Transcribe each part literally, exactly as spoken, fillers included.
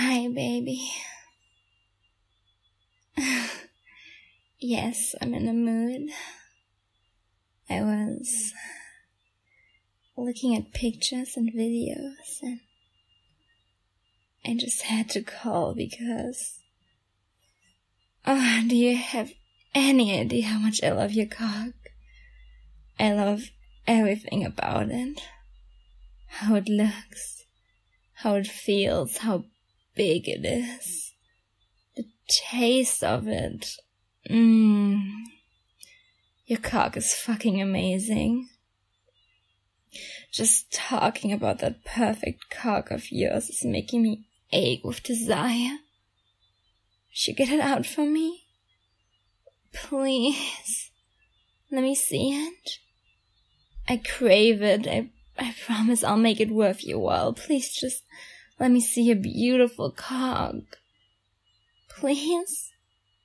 Hi, baby. Yes, I'm in the mood. I was looking at pictures and videos, and I just had to call because... Oh, do you have any idea how much I love your cock? I love everything about it. How it looks, how it feels, how big it is. The taste of it. Mmm. Your cock is fucking amazing. Just talking about that perfect cock of yours is making me ache with desire. Should you get it out for me? Please. Let me see it. I crave it. I, I promise I'll make it worth your while. Please just let me see your beautiful cock. Please?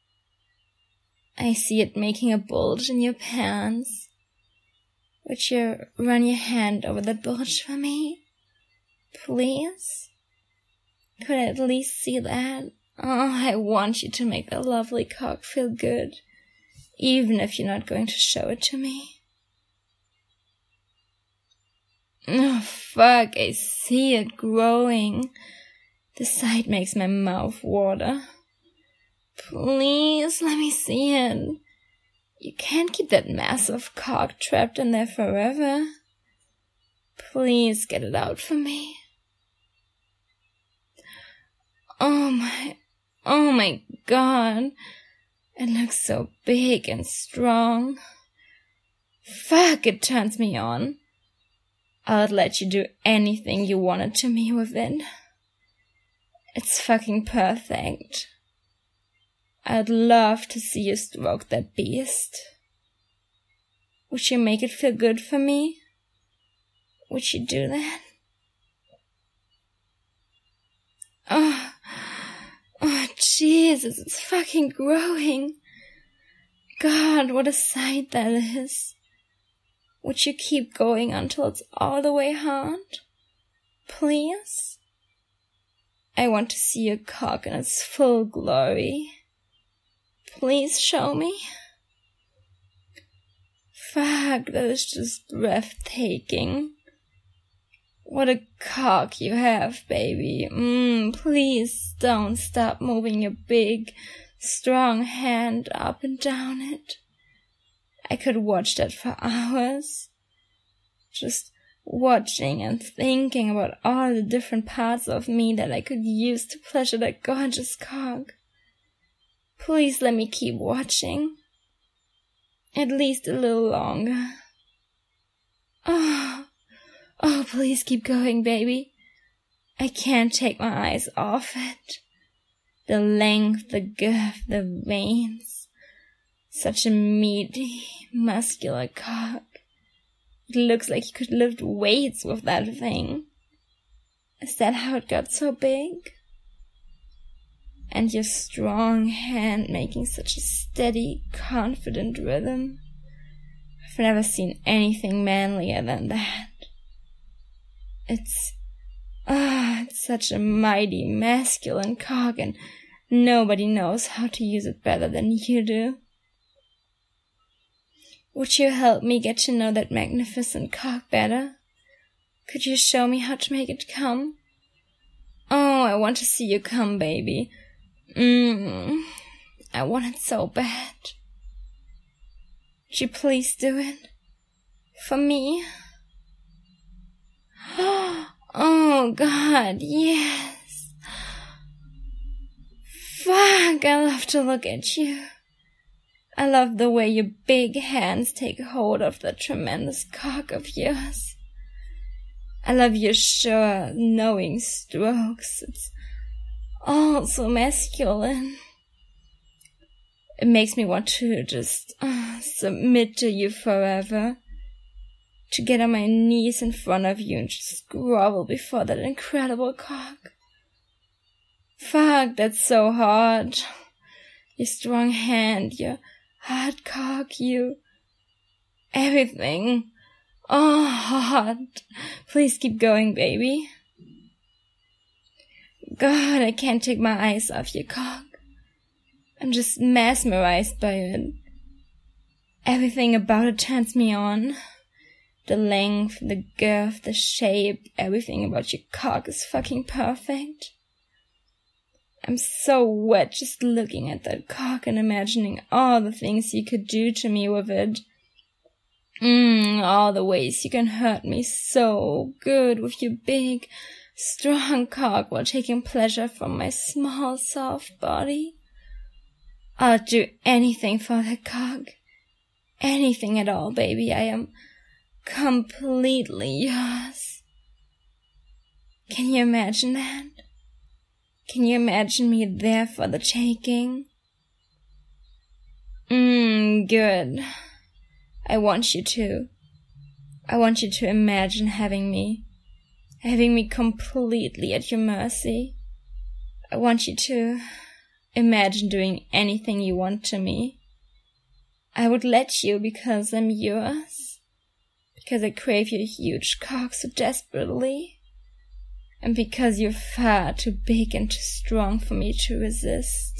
I see it making a bulge in your pants. Would you run your hand over that bulge for me? Please? Could I at least see that? Oh, I want you to make that lovely cock feel good, even if you're not going to show it to me. Oh, fuck, I see it growing. The sight makes my mouth water. Please, let me see it. You can't keep that massive cock trapped in there forever. Please get it out for me. Oh my, oh my god. It looks so big and strong. Fuck, it turns me on. I'd let you do anything you wanted to me with it. It's fucking perfect. I'd love to see you stroke that beast. Would you make it feel good for me? Would you do that? Oh, oh Jesus, it's fucking growing. God, what a sight that is. Would you keep going until it's all the way hard? Please? I want to see your cock in its full glory. Please show me. Fuck, that is just breathtaking. What a cock you have, baby. Mmm, please don't stop moving your big, strong hand up and down it. I could watch that for hours. Just watching and thinking about all the different parts of me that I could use to pleasure that gorgeous cock. Please let me keep watching. At least a little longer. Oh, oh, please keep going, baby. I can't take my eyes off it. The length, the girth, the veins. Such a meaty, muscular cock. It looks like you could lift weights with that thing. Is that how it got so big? And your strong hand making such a steady, confident rhythm. I've never seen anything manlier than that. It's, ah, oh, it's such a mighty, masculine cock, and nobody knows how to use it better than you do. Would you help me get to know that magnificent cock better? Could you show me how to make it come? Oh, I want to see you come, baby. Mmm, I want it so bad. Would you please do it? For me? Oh, God, yes. Fuck, I love to look at you. I love the way your big hands take hold of the tremendous cock of yours. I love your sure, knowing strokes. It's all so masculine. It makes me want to just uh, submit to you forever. To get on my knees in front of you and just grovel before that incredible cock. Fuck, that's so hard. Your strong hand, your hard cock, you... everything. Oh, hard. Please keep going, baby. God, I can't take my eyes off your cock. I'm just mesmerized by it. Everything about it turns me on. The length, the girth, the shape, everything about your cock is fucking perfect. I'm so wet just looking at that cock and imagining all the things you could do to me with it. Mmm, all the ways you can hurt me so good with your big, strong cock while taking pleasure from my small, soft body. I'll do anything for that cock. Anything at all, baby. I am completely yours. Can you imagine that? Can you imagine me there for the taking? Mmm, good. I want you to. I want you to imagine having me. Having me completely at your mercy. I want you to imagine doing anything you want to me. I would let you because I'm yours. Because I crave your huge cock so desperately. And because you're far too big and too strong for me to resist.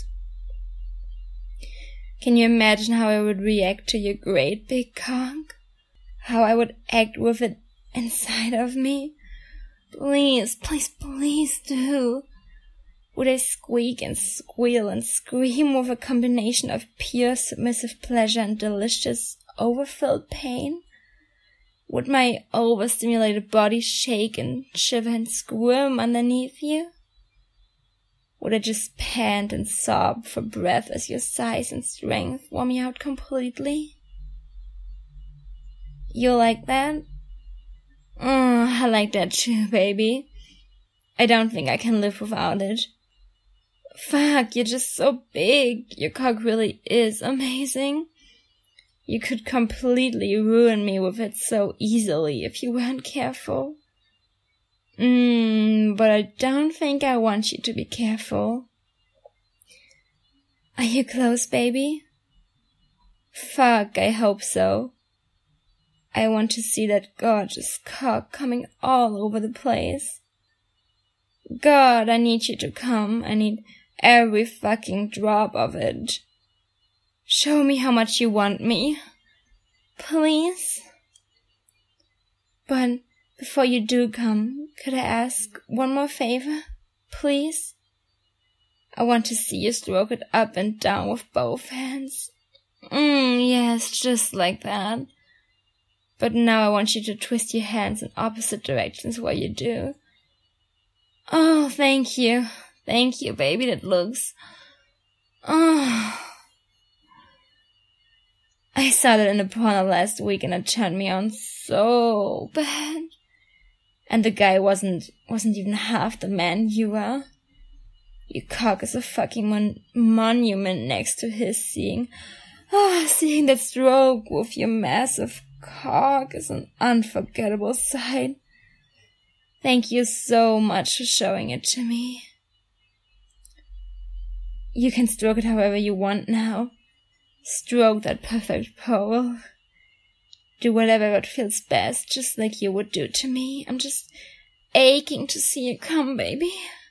Can you imagine how I would react to your great big cock? How I would act with it inside of me? Please, please, please do. Would I squeak and squeal and scream with a combination of pure submissive pleasure and delicious overfilled pain? Would my overstimulated body shake and shiver and squirm underneath you? Would I just pant and sob for breath as your size and strength wore me out completely? You like that? Oh, I like that too, baby. I don't think I can live without it. Fuck, you're just so big. Your cock really is amazing. You could completely ruin me with it so easily if you weren't careful. Mmm, but I don't think I want you to be careful. Are you close, baby? Fuck, I hope so. I want to see that gorgeous cock coming all over the place. God, I need you to come. I need every fucking drop of it. Show me how much you want me. Please? But before you do come, could I ask one more favor? Please? I want to see you stroke it up and down with both hands. Mmm, yes, just like that. But now I want you to twist your hands in opposite directions while you do. Oh, thank you. Thank you, baby. That looks... Oh... I saw that in the porno last week and it turned me on so bad. And the guy wasn't wasn't even half the man you are. Your cock is a fucking mon- monument next to his seeing. Oh, seeing that stroke with your massive cock is an unforgettable sight. Thank you so much for showing it to me. You can stroke it however you want now. Stroke that perfect pole. Do whatever what feels best, just like you would do to me. I'm just aching to see you come, baby.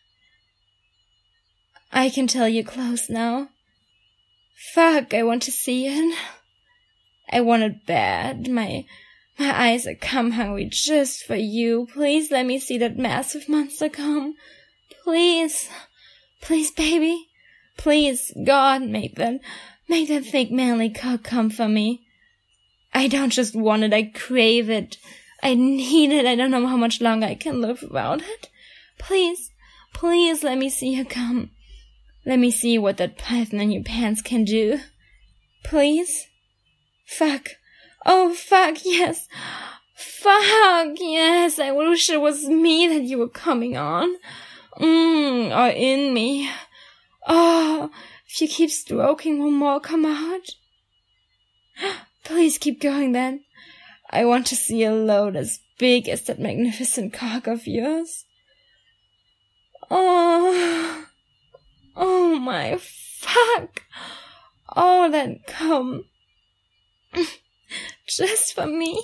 I can tell you're close now. Fuck, I want to see it. I want it bad. My my eyes are cum hungry just for you. Please let me see that massive monster come. Please. Please, baby. Please, God, make that... Make that thick manly cock come for me. I don't just want it, I crave it. I need it, I don't know how much longer I can live without it. Please, please let me see you come. Let me see what that python in your pants can do. Please? Fuck. Oh, fuck, yes. Fuck, yes. I wish it was me that you were coming on. Mmm, or in me. Oh... If you keep stroking, will more come out? Please keep going then. I want to see a load as big as that magnificent cock of yours. Oh, oh my fuck. Oh, that cum. Just for me.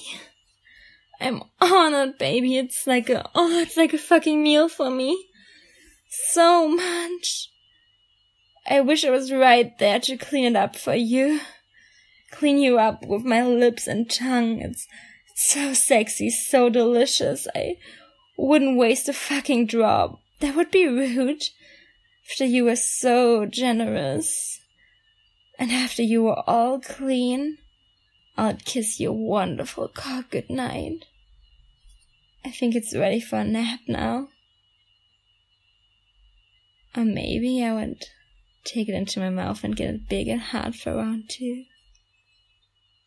I'm honored, baby. It's like a, oh, it's like a fucking meal for me. so much. I wish I was right there to clean it up for you. Clean you up with my lips and tongue. It's, it's so sexy, so delicious. I wouldn't waste a fucking drop. That would be rude. After you were so generous. And after you were all clean, I'd kiss your wonderful cock goodnight. I think it's ready for a nap now. Or maybe I would take it into my mouth and get it big and hard for round two.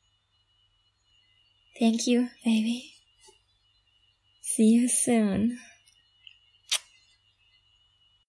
Thank you, baby. See you soon.